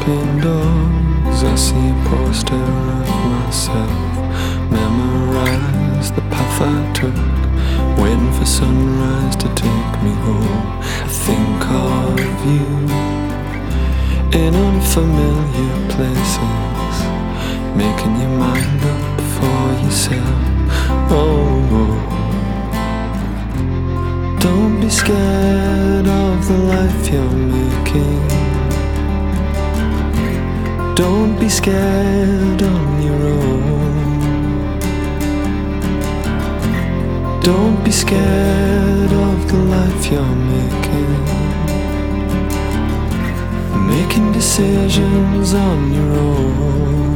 open doors, I see a poster of myself. Memorize the path I took, waiting for sunrise to take me home. I think of you in unfamiliar places, making your mind up for yourself. Oh, don't be scared of the life you're making. Don't be scared on your own. Don't be scared of the life you're making. Making decisions on your own.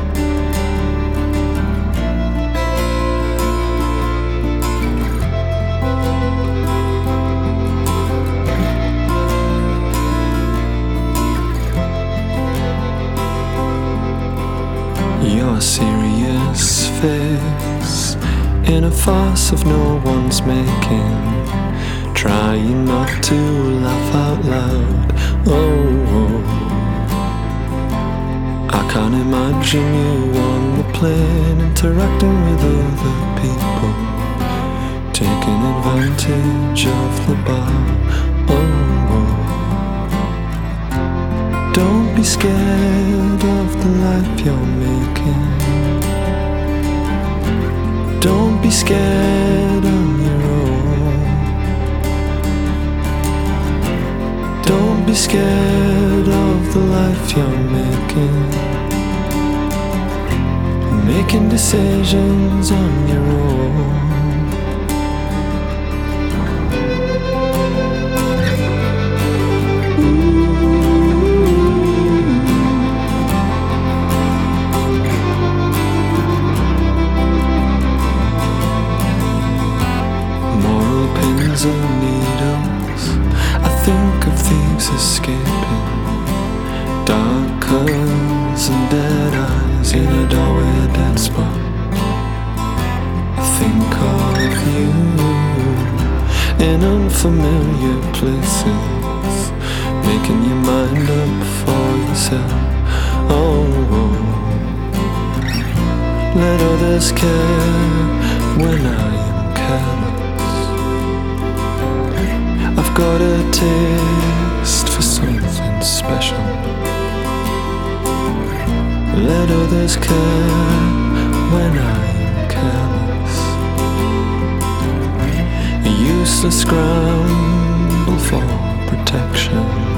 Your serious face in a farce of no one's making, trying not to laugh out loud. Oh, I can't imagine you on the plane interacting with other people, taking advantage of the bar. Oh, don't be scared of the life you're making. Don't be scared on your own. Don't be scared of the life you're making. Making decisions on your own. Pins and needles, I think of thieves escaping, dark curls and dead eyes in a doorway, dead spot. I think of you in unfamiliar places, making your mind up for yourself. Oh, let others care when I am careless. I've got a taste for something special. Let others care when I am careless. A useless scramble for protection.